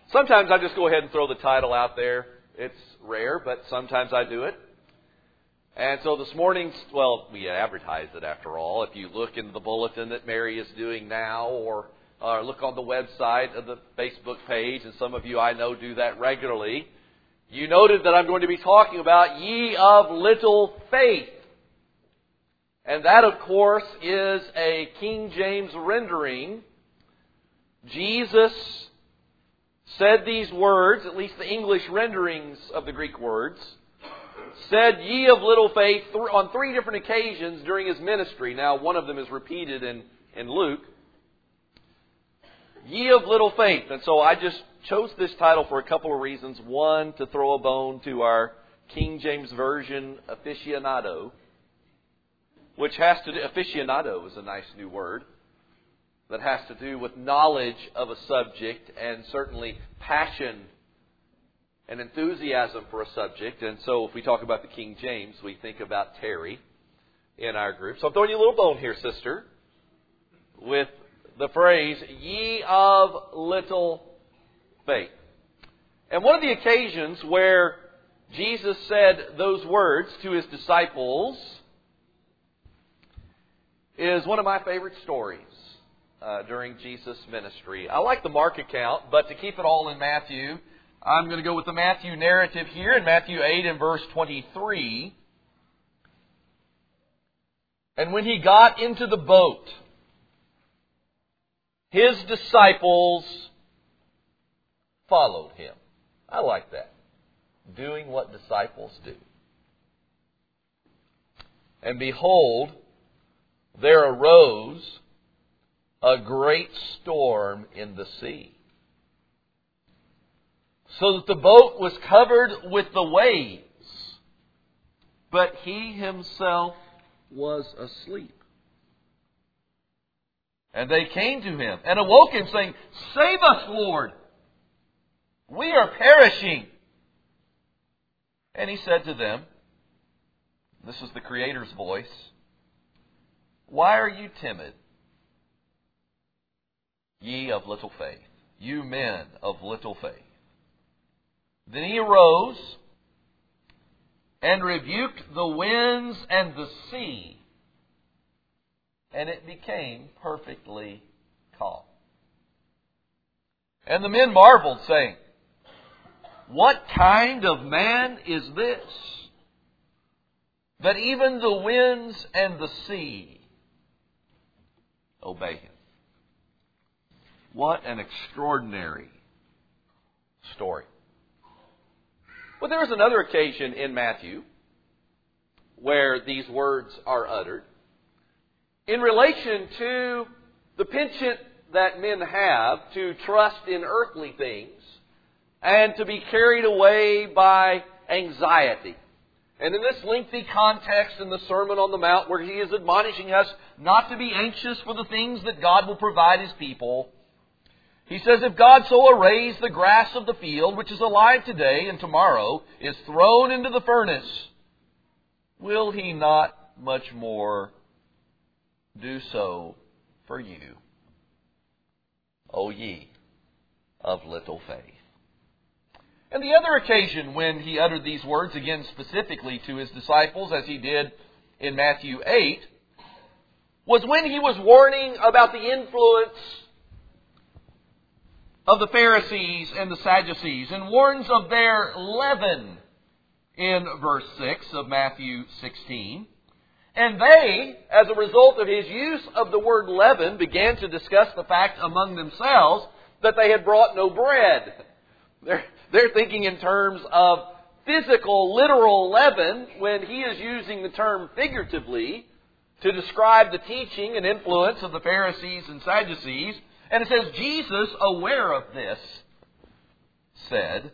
Sometimes I just go ahead and throw the title out there. It's rare, but sometimes I do it. And so this morning's, well, we advertise it after all. If you look in the bulletin that Mary is doing now, or look on the website of the Facebook page, and some of you I know do that regularly, you noted that I'm going to be talking about ye of little faith. And that, of course, is a King James rendering. Jesus said these words, at least the English renderings of the Greek words, said ye of little faith on 3 different occasions during His ministry. Now, one of them is repeated in Luke. Ye of little faith. And so I just chose this title for a couple of reasons. One, to throw a bone to our King James Version aficionado, which has to do, aficionado is a nice new word, that has to do with knowledge of a subject and certainly passion and enthusiasm for a subject. And so if we talk about the King James, we think about Terry in our group. So I'm throwing you a little bone here, sister, with the phrase, ye of little faith. And one of the occasions where Jesus said those words to His disciples is one of my favorite stories during Jesus' ministry. I like the Mark account, but to keep it all in Matthew, I'm going to go with the Matthew narrative here in Matthew 8 and verse 23. And when He got into the boat, His disciples followed Him. I like that. Doing what disciples do. And behold, there arose a great storm in the sea, so that the boat was covered with the waves, but He Himself was asleep. And they came to Him and awoke Him, saying, Save us, Lord! We are perishing. And He said to them, this is the Creator's voice, Why are you timid, ye of little faith? You men of little faith. Then He arose and rebuked the winds and the sea, and it became perfectly calm. And the men marveled, saying, What kind of man is this, that even the winds and the sea obey Him? What an extraordinary story. Well, there is another occasion in Matthew where these words are uttered in relation to the penchant that men have to trust in earthly things and to be carried away by anxiety. And in this lengthy context in the Sermon on the Mount, where He is admonishing us not to be anxious for the things that God will provide His people, He says, if God so arrays the grass of the field, which is alive today and tomorrow is thrown into the furnace, will He not much more do so for you, O ye of little faith? And the other occasion when He uttered these words, again specifically to His disciples, as He did in Matthew 8, was when He was warning about the influence of the Pharisees and the Sadducees, and warns of their leaven in verse 6 of Matthew 16. And they, as a result of His use of the word leaven, began to discuss the fact among themselves that they had brought no bread. They're thinking in terms of physical, literal leaven, when He is using the term figuratively to describe the teaching and influence of the Pharisees and Sadducees. And it says, Jesus, aware of this, said,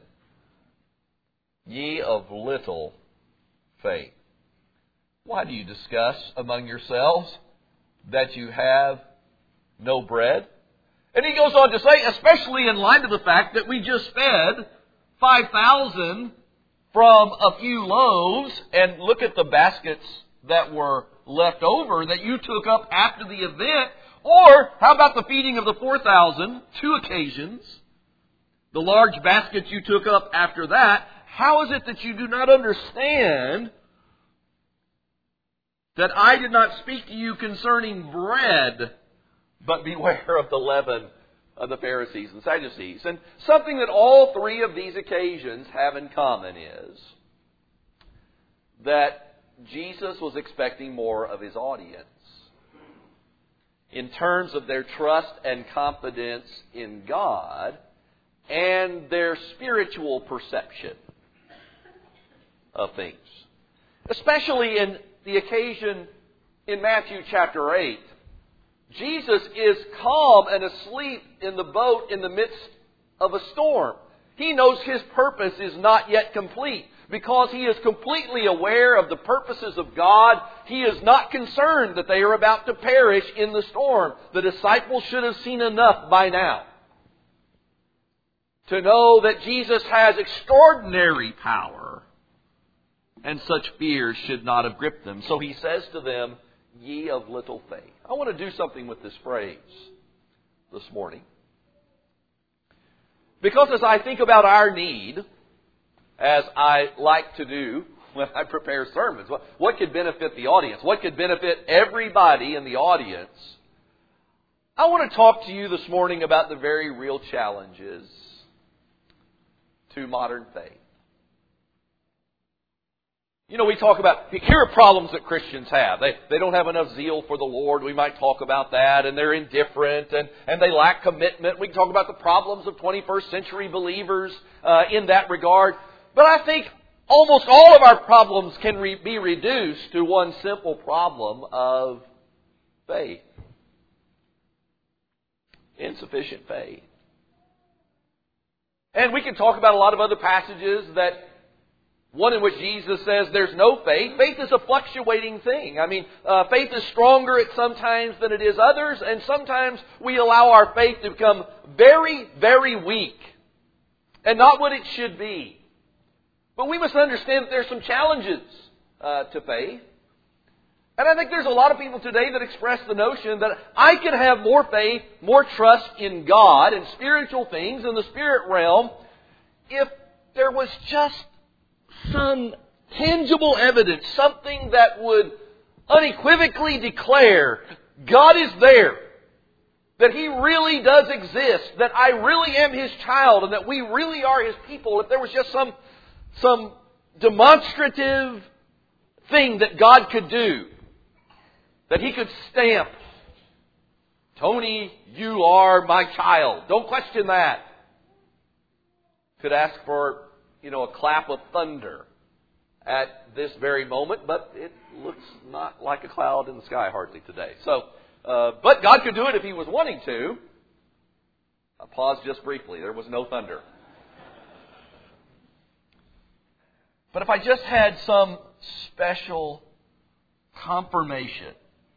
Ye of little faith. Why do you discuss among yourselves that you have no bread? And He goes on to say, especially in light of the fact that we just fed 5,000 from a few loaves, and look at the baskets that were left over that you took up after the event. Or, how about the feeding of the 4,000, 2 occasions? the large basket you took up after that, how is it that you do not understand that I did not speak to you concerning bread, but beware of the leaven of the Pharisees and Sadducees? And something that all three of these occasions have in common is that Jesus was expecting more of His audience in terms of their trust and confidence in God and their spiritual perception of things. Especially in the occasion in Matthew chapter 8. Jesus is calm and asleep in the boat in the midst of a storm. He knows His purpose is not yet complete. Because He is completely aware of the purposes of God, He is not concerned that they are about to perish in the storm. The disciples should have seen enough by now to know that Jesus has extraordinary power, and such fears should not have gripped them. So He says to them, "Ye of little faith." I want to do something with this phrase this morning. Because as I think about our need, as I like to do when I prepare sermons, what could benefit the audience? What could benefit everybody in the audience? I want to talk to you this morning about the very real challenges to modern faith. You know, we talk about, here are problems that Christians have. They don't have enough zeal for the Lord. We might talk about that. And they're indifferent and they lack commitment. We can talk about the problems of 21st century believers in that regard. But I think almost all of our problems can be reduced to one simple problem of faith. Insufficient faith. And we can talk about a lot of other passages that one in which Jesus says there's no faith. Faith is a fluctuating thing. I mean, faith is stronger at some times than it is others, and sometimes we allow our faith to become very, very weak and not what it should be. But we must understand that there's some challenges to faith. And I think there's a lot of people today that express the notion that I can have more faith, more trust in God and spiritual things in the spirit realm if there was just some tangible evidence, something that would unequivocally declare God is there, that He really does exist, that I really am His child, and that we really are His people. If there was just some demonstrative thing that God could do, that He could stamp, Tony, you are my child. Don't question that. Could ask for, a clap of thunder at this very moment, but it looks not like a cloud in the sky hardly today. So, but God could do it if He was wanting to. I paused just briefly. There was no thunder. But if I just had some special confirmation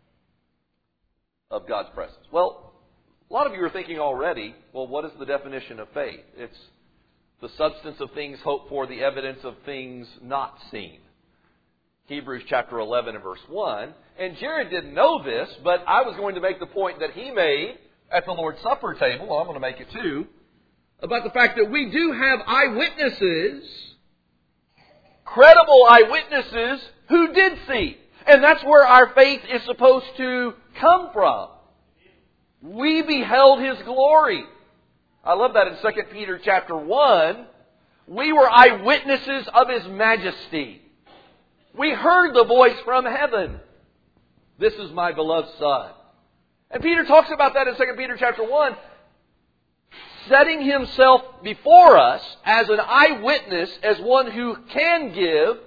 of God's presence. Well, a lot of you are thinking already, well, what is the definition of faith? It's the substance of things hoped for, the evidence of things not seen. Hebrews chapter 11 and verse 1. And Jared didn't know this, but I was going to make the point that he made at the Lord's Supper table, well, I'm going to make it too, about the fact that we do have eyewitnesses, credible eyewitnesses, who did see. And that's where our faith is supposed to come from. We beheld His glory. I love that in 2 Peter chapter 1. We were eyewitnesses of His majesty. We heard the voice from heaven. This is my beloved Son. And Peter talks about that in 2 Peter chapter 1. Setting himself before us as an eyewitness, as one who can give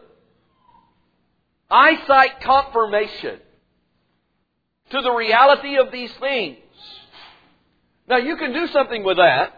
eyesight confirmation to the reality of these things. Now you can do something with that.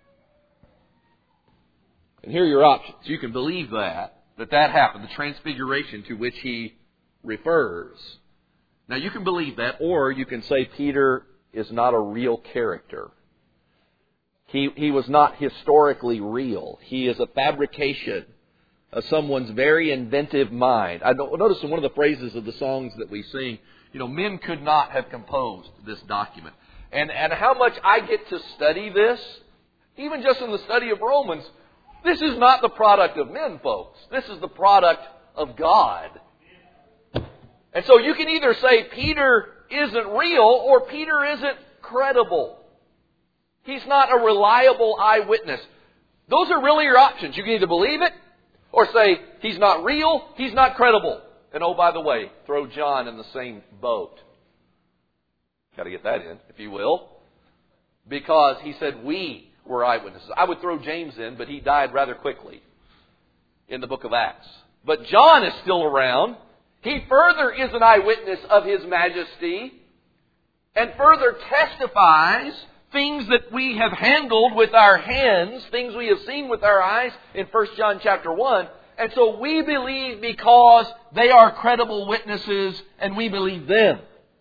And here are your options. You can believe that happened, the transfiguration to which he refers. Now you can believe that, or you can say Peter is not a real character. He was not historically real. He is a fabrication of someone's very inventive mind. I notice in one of the phrases of the songs that we sing, men could not have composed this document. And how much I get to study this Even just in the study of Romans, this is not the product of men, folks. This is the product of God. And so you can either say Peter isn't real or Peter isn't credible. He's not a reliable eyewitness. Those are really your options. You can either believe it or say he's not real, he's not credible. And oh, by the way, throw John in the same boat. Got to get that in, if you will. Because he said we were eyewitnesses. I would throw James in, but he died rather quickly in the book of Acts. But John is still around. He further is an eyewitness of His majesty and further testifies things that we have handled with our hands, things we have seen with our eyes in 1 John chapter 1. And so we believe because they are credible witnesses and we believe them.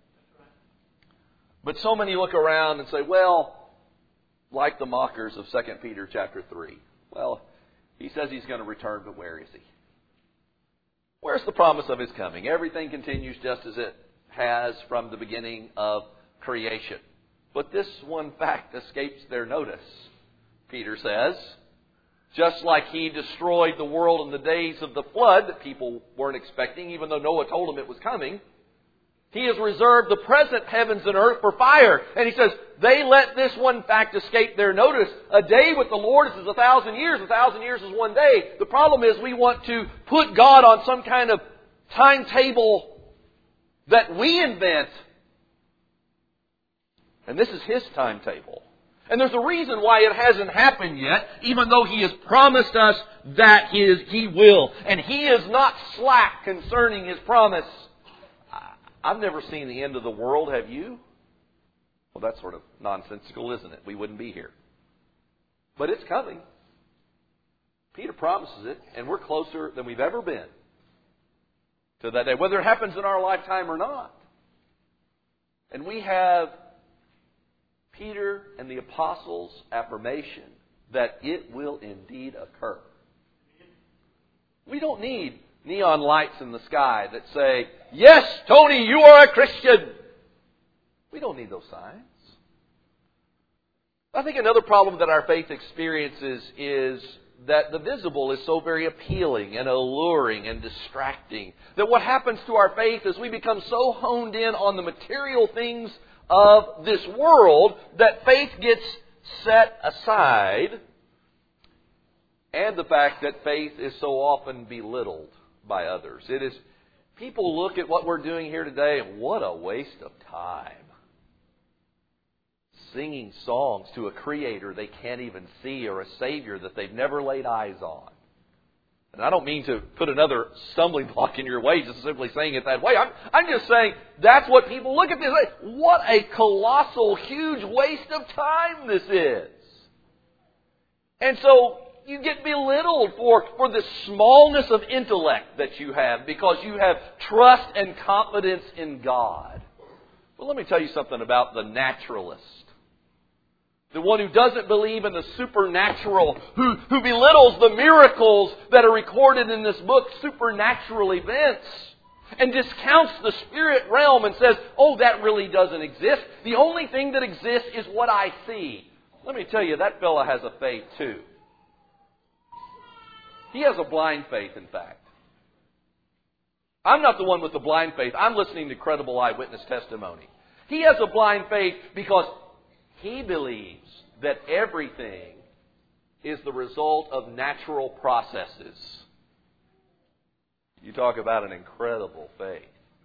But so many look around and say, well, like the mockers of 2 Peter chapter 3. Well, he says he's going to return, but where is he? Where's the promise of His coming? Everything continues just as it has from the beginning of creation. But this one fact escapes their notice, Peter says. Just like He destroyed the world in the days of the flood that people weren't expecting, even though Noah told them it was coming, He has reserved the present heavens and earth for fire. And He says, they let this one fact escape their notice. A day with the Lord is 1,000 years. 1,000 years is one day. The problem is we want to put God on some kind of timetable that we invent. And this is His timetable. And there's a reason why it hasn't happened yet, even though He has promised us that He will. And He is not slack concerning His promise. I've never seen the end of the world, have you? Well, that's sort of nonsensical, isn't it? We wouldn't be here. But it's coming. Peter promises it, and we're closer than we've ever been to that day, whether it happens in our lifetime or not. And we have Peter and the apostles' affirmation that it will indeed occur. We don't need neon lights in the sky that say, yes, Tony, you are a Christian. We don't need those signs. I think another problem that our faith experiences is that the visible is so very appealing and alluring and distracting that what happens to our faith is we become so honed in on the material things of this world that faith gets set aside, and the fact that faith is so often belittled by others. It is, people look at what we're doing here today and what a waste of time. Singing songs to a Creator they can't even see or a Savior that they've never laid eyes on. And I don't mean to put another stumbling block in your way just simply saying it that way. I'm just saying that's what people look at this. What a colossal, huge waste of time this is. And so you get belittled for the smallness of intellect that you have because you have trust and confidence in God. Well, let me tell you something about the naturalist. The one who doesn't believe in the supernatural, who belittles the miracles that are recorded in this book, supernatural events, and discounts the spirit realm and says, oh, that really doesn't exist. The only thing that exists is what I see. Let me tell you, that fella has a faith too. He has a blind faith, in fact. I'm not the one with the blind faith. I'm listening to credible eyewitness testimony. He has a blind faith because he believes that everything is the result of natural processes. You talk about an incredible faith.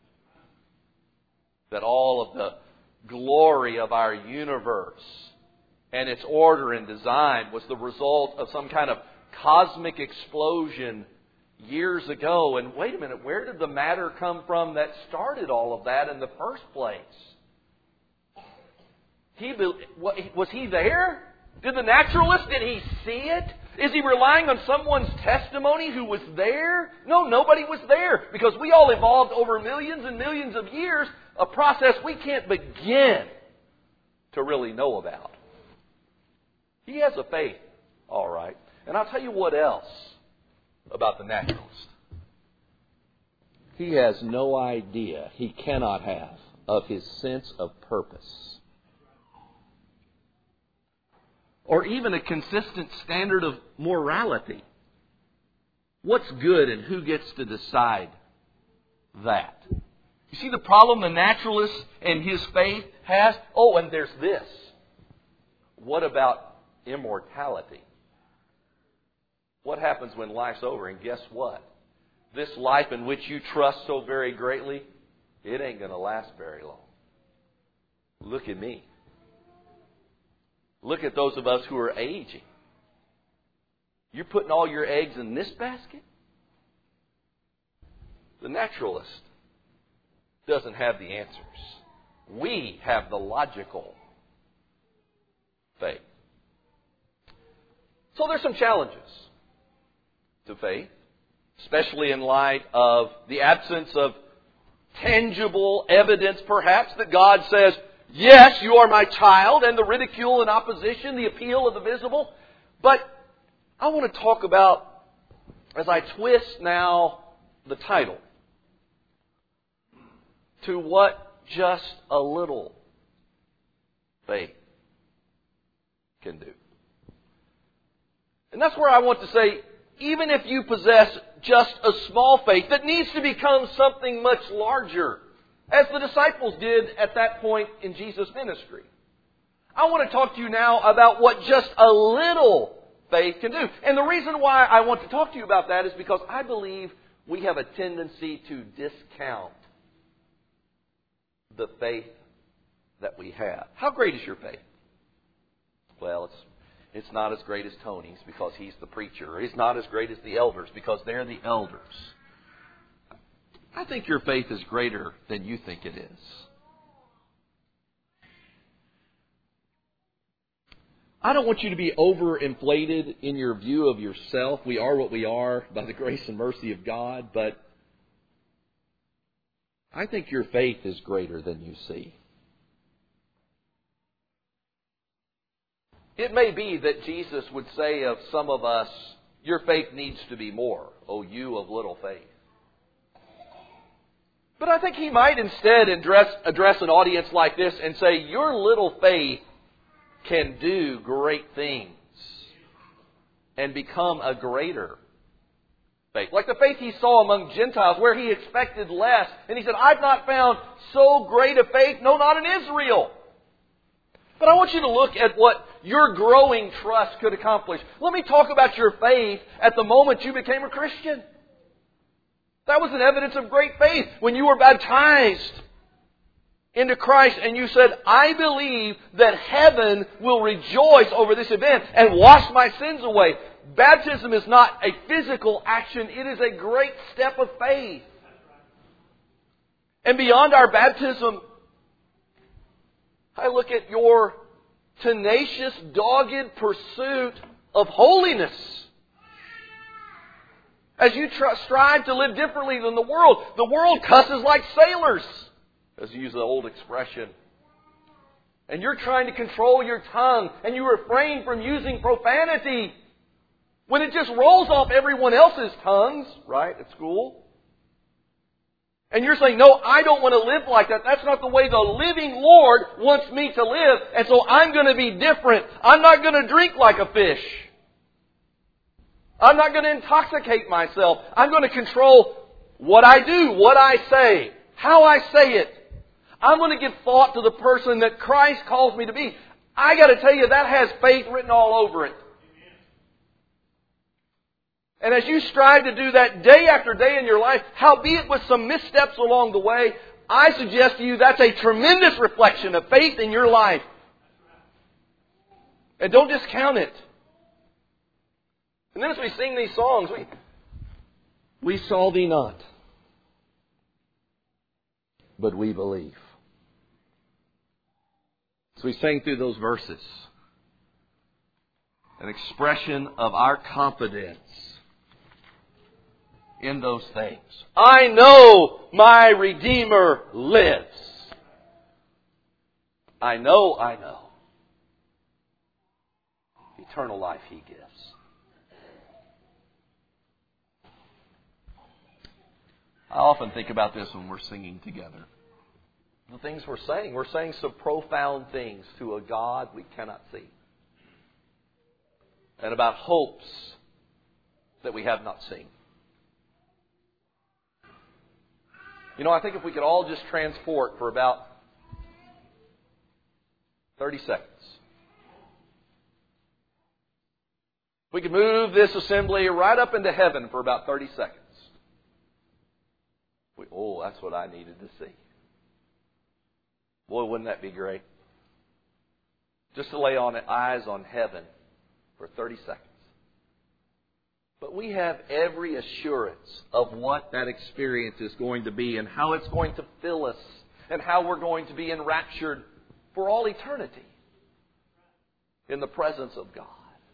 That all of the glory of our universe and its order and design was the result of some kind of cosmic explosion years ago. And wait a minute, where did the matter come from that started all of that in the first place? Was he there? Did the naturalist, did he see it? Is he relying on someone's testimony who was there? No, nobody was there. Because we all evolved over millions and millions of years, a process we can't begin to really know about. He has a faith, all right. And I'll tell you what else about the naturalist. He has no idea, he cannot have, of his sense of purpose. or even a consistent standard of morality. What's good and who gets to decide that? You see the problem the naturalist and his faith has? Oh, and there's this. What about immortality? What happens when life's over? And guess what? This life in which you trust so very greatly, it ain't going to last very long. Look at me. Look at those of us who are aging. You're putting all your eggs in this basket? The naturalist doesn't have the answers. We have the logical faith. So there's some challenges to faith, especially in light of the absence of tangible evidence, perhaps, that God says, yes, you are my child, and the ridicule and opposition, the appeal of the visible. But I want to talk about, as I twist now the title, to what just a little faith can do. And that's where I want to say, even if you possess just a small faith that needs to become something much larger, as the disciples did at that point in Jesus' ministry. I want to talk to you now about what just a little faith can do. And the reason why I want to talk to you about that is because I believe we have a tendency to discount the faith that we have. How great is your faith? Well, it's not as great as Tony's because he's the preacher. It's not as great as the elders because they're the elders. I think your faith is greater than you think it is. I don't want you to be overinflated in your view of yourself. We are what we are by the grace and mercy of God, but I think your faith is greater than you see. It may be that Jesus would say of some of us, your faith needs to be more, O you of little faith. But I think he might instead address an audience like this and say, your little faith can do great things and become a greater faith. Like the faith he saw among Gentiles where he expected less. And he said, I've not found so great a faith, no, not in Israel. But I want you to look at what your growing trust could accomplish. Let me talk about your faith at the moment you became a Christian. That was an evidence of great faith when you were baptized into Christ and you said, I believe that heaven will rejoice over this event and wash my sins away. Baptism is not a physical action. It is a great step of faith. And beyond our baptism, I look at your tenacious, dogged pursuit of holiness. As you strive to live differently than the world cusses like sailors, as you use the old expression. And you're trying to control your tongue, and you refrain from using profanity when it just rolls off everyone else's tongues, right, at school. And you're saying, no, I don't want to live like that. That's not the way the living Lord wants me to live. And so I'm going to be different. I'm not going to drink like a fish. I'm not going to intoxicate myself. I'm going to control what I do, what I say, how I say it. I'm going to give thought to the person that Christ calls me to be. I got to tell you, that has faith written all over it. And as you strive to do that day after day in your life, howbeit with some missteps along the way, I suggest to you that's a tremendous reflection of faith in your life. And don't discount it. And then as we sing these songs, we saw thee not, but we believe. So we sang through those verses. An expression of our confidence in those things. I know my Redeemer lives. I know. Eternal life He gives. I often think about this when we're singing together. The things we're saying some profound things to a God we cannot see. and about hopes that we have not seen. You know, I think if we could all just transport for about 30 seconds. We could move this assembly right up into heaven for about 30 seconds. That's what I needed to see. Boy, wouldn't that be great? Just to lay eyes on heaven for 30 seconds. But we have every assurance of what that experience is going to be and how it's going to fill us and how we're going to be enraptured for all eternity in the presence of God.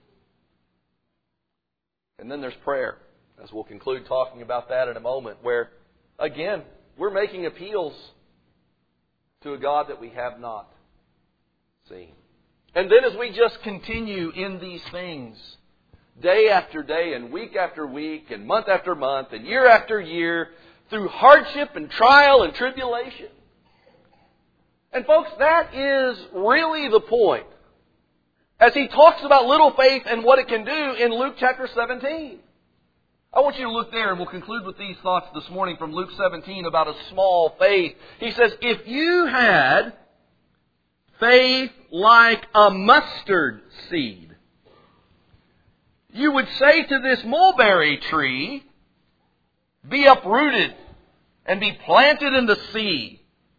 And then there's prayer, as we'll conclude talking about that in a moment, where, again, we're making appeals to a God that we have not seen. And then as we just continue in these things, day after day and week after week and month after month and year after year, through hardship and trial and tribulation. And folks, that is really the point. As he talks about little faith and what it can do in Luke chapter 17. I want you to look there, and we'll conclude with these thoughts this morning from Luke 17 about a small faith. He says, if you had faith like a mustard seed, you would say to this mulberry tree, be uprooted and be planted in the sea,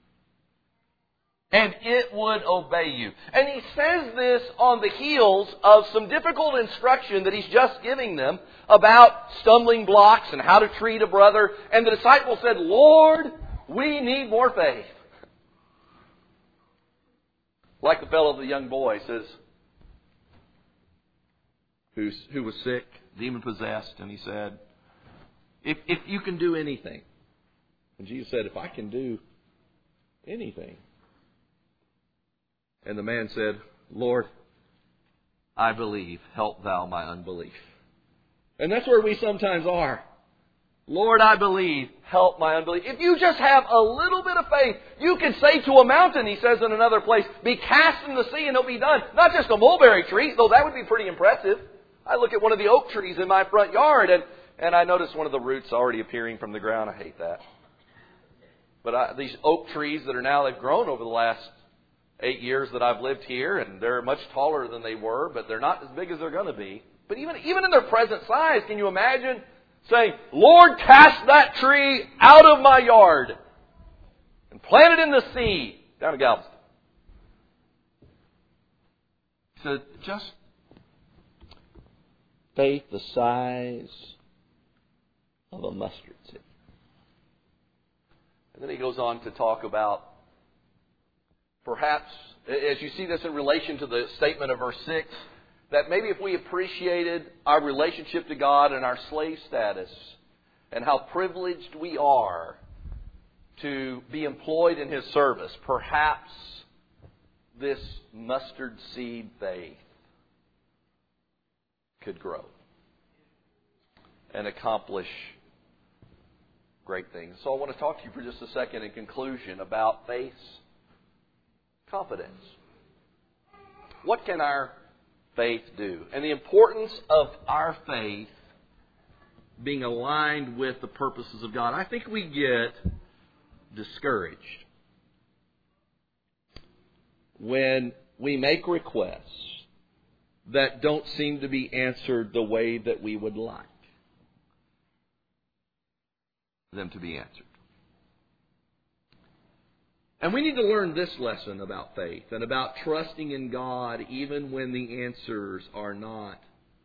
and it would obey you. And he says this on the heels of some difficult instruction that he's just giving them about stumbling blocks and how to treat a brother. And the disciples said, Lord, we need more faith. Like the fellow, the young boy, says, who was sick, demon-possessed, and he said, if you can do anything. And Jesus said, if I can do anything. And the man said, Lord, I believe, help thou my unbelief. And that's where we sometimes are. Lord, I believe, help my unbelief. If you just have a little bit of faith, you can say to a mountain, he says in another place, be cast in the sea and it'll be done. Not just a mulberry tree, though that would be pretty impressive. I look at one of the oak trees in my front yard and I notice one of the roots already appearing from the ground. I hate that. But these oak trees that are now, they've grown over the last 8 years that I've lived here, and they're much taller than they were, but they're not as big as they're going to be. But even in their present size, can you imagine saying, Lord, cast that tree out of my yard and plant it in the sea down in Galveston? He said, just faith the size of a mustard seed. And then he goes on to talk about perhaps, as you see this in relation to the statement of verse 6, that maybe if we appreciated our relationship to God and our slave status and how privileged we are to be employed in His service, perhaps this mustard seed faith could grow and accomplish great things. So I want to talk to you for just a second in conclusion about faith's confidence. What can our faith do? And the importance of our faith being aligned with the purposes of God. I think we get discouraged when we make requests that don't seem to be answered the way that we would like them to be answered. And we need to learn this lesson about faith and about trusting in God even when the answers are not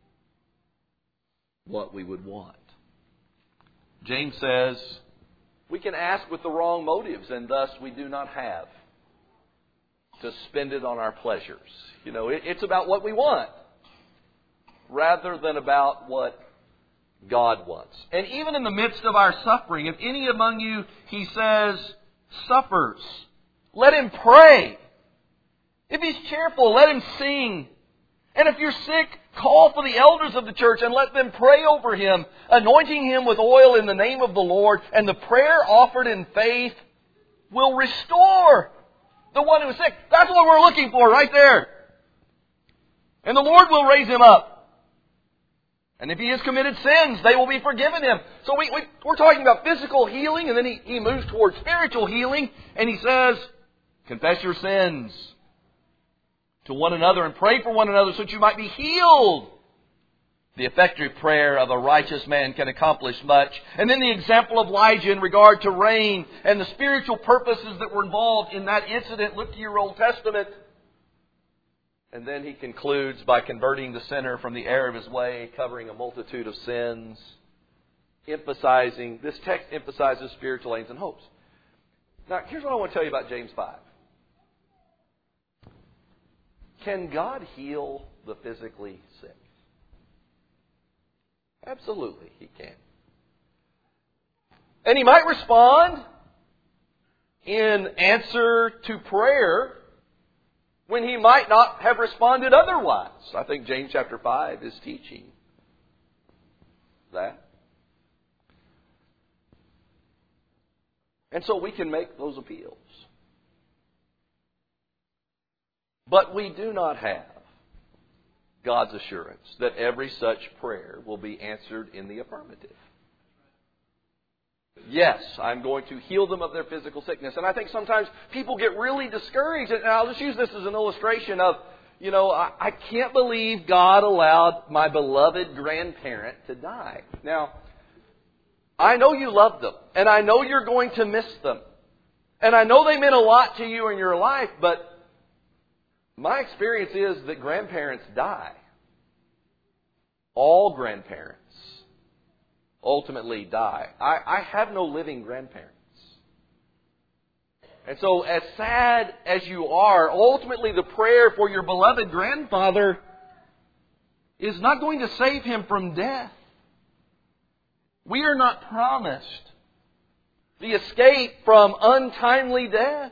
what we would want. James says, we can ask with the wrong motives, and thus we do not have to spend it on our pleasures. You know, it's about what we want rather than about what God wants. And even in the midst of our suffering, if any among you, he says, suffers, let him pray. If he's cheerful, let him sing. And if you're sick, call for the elders of the church and let them pray over him, anointing him with oil in the name of the Lord. And the prayer offered in faith will restore the one who is sick. That's what we're looking for right there. And the Lord will raise him up. And if he has committed sins, they will be forgiven him. So we're talking about physical healing, and then he moves towards spiritual healing, and he says, confess your sins to one another and pray for one another so that you might be healed. The effective prayer of a righteous man can accomplish much. And then the example of Elijah in regard to rain and the spiritual purposes that were involved in that incident. Look to your Old Testament. And then he concludes by converting the sinner from the error of his way, covering a multitude of sins. This text emphasizes spiritual aims and hopes. Now, here's what I want to tell you about James 5. Can God heal the physically sick? Absolutely, He can. And He might respond in answer to prayer when He might not have responded otherwise. I think James chapter 5 is teaching that. And so we can make those appeals. But we do not have God's assurance that every such prayer will be answered in the affirmative. Yes, I'm going to heal them of their physical sickness. And I think sometimes people get really discouraged. And I'll just use this as an illustration of, I can't believe God allowed my beloved grandparent to die. Now, I know you love them. And I know you're going to miss them. And I know they meant a lot to you in your life, but my experience is that grandparents die. All grandparents ultimately die. I have no living grandparents. And so as sad as you are, ultimately the prayer for your beloved grandfather is not going to save him from death. We are not promised the escape from untimely death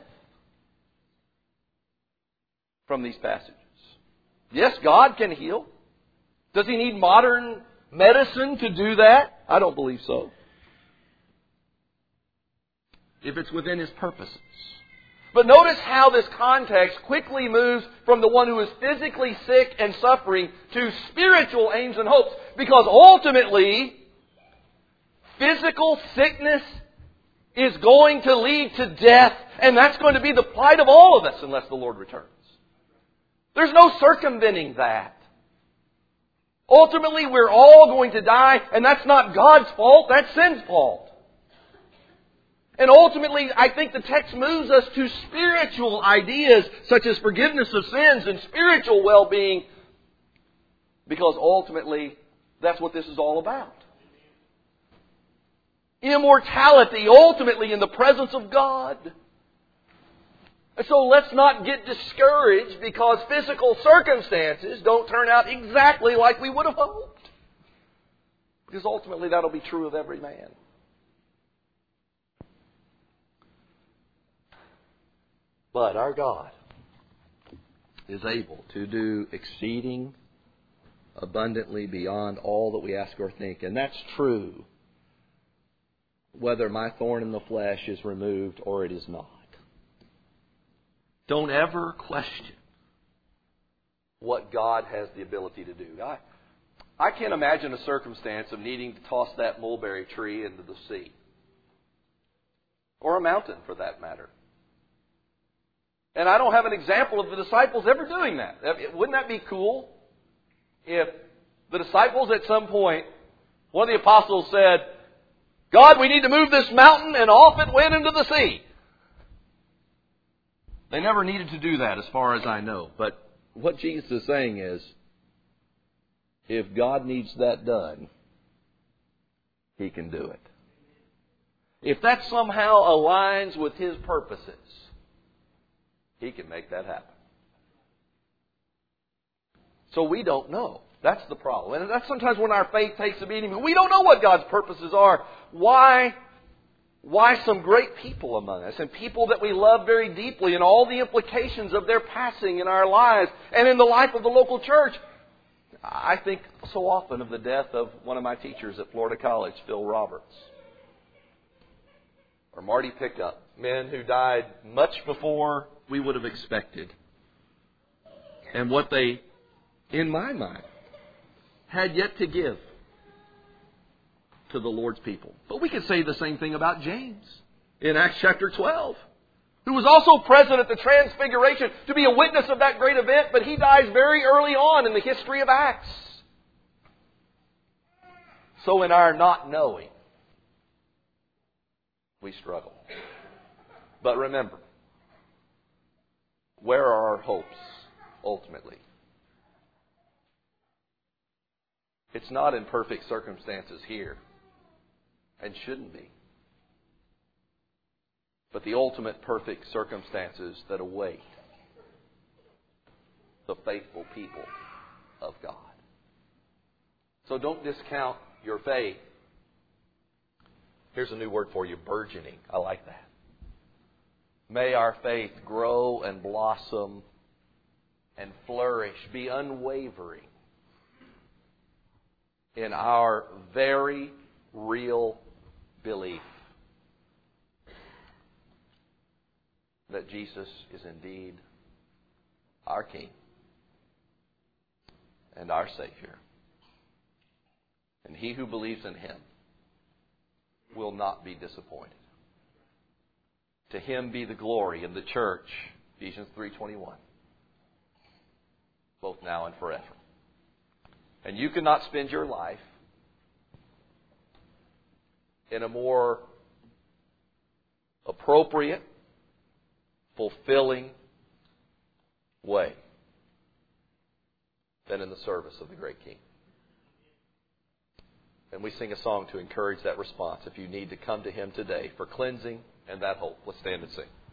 from these passages. Yes, God can heal. Does He need modern medicine to do that? I don't believe so. If it's within His purposes. But notice how this context quickly moves from the one who is physically sick and suffering to spiritual aims and hopes. Because ultimately, physical sickness is going to lead to death. And that's going to be the plight of all of us unless the Lord returns. There's no circumventing that. Ultimately, we're all going to die, and that's not God's fault, that's sin's fault. And ultimately, I think the text moves us to spiritual ideas, such as forgiveness of sins and spiritual well-being, because ultimately, that's what this is all about. Immortality, ultimately in the presence of God. So let's not get discouraged because physical circumstances don't turn out exactly like we would have hoped. Because ultimately that'll be true of every man. But our God is able to do exceeding abundantly beyond all that we ask or think. And that's true whether my thorn in the flesh is removed or it is not. Don't ever question what God has the ability to do. I can't imagine a circumstance of needing to toss that mulberry tree into the sea. Or a mountain, for that matter. And I don't have an example of the disciples ever doing that. Wouldn't that be cool? If the disciples at some point, one of the apostles said, God, we need to move this mountain, and off it went into the sea. They never needed to do that as far as I know. But what Jesus is saying is, if God needs that done, He can do it. If that somehow aligns with His purposes, He can make that happen. So we don't know. That's the problem. And that's sometimes when our faith takes a beating. We don't know what God's purposes are. Why some great people among us and people that we love very deeply and all the implications of their passing in our lives and in the life of the local church. I think so often of the death of one of my teachers at Florida College, Phil Roberts. Or Marty Pickup. Men who died much before we would have expected. And what they, in my mind, had yet to give to the Lord's people. But we could say the same thing about James in Acts chapter 12, who was also present at the Transfiguration to be a witness of that great event, but he dies very early on in the history of Acts. So in our not knowing, we struggle. But remember, where are our hopes ultimately? It's not in perfect circumstances here, and shouldn't be. But the ultimate perfect circumstances that await the faithful people of God. So don't discount your faith. Here's a new word for you, burgeoning. I like that. May our faith grow and blossom and flourish, be unwavering in our very real belief that Jesus is indeed our King and our Savior. And he who believes in Him will not be disappointed. To Him be the glory in the church, Ephesians 3:21, both now and forever. And you cannot spend your life in a more appropriate, fulfilling way than in the service of the great King. And we sing a song to encourage that response if you need to come to Him today for cleansing and that hope. Let's stand and sing.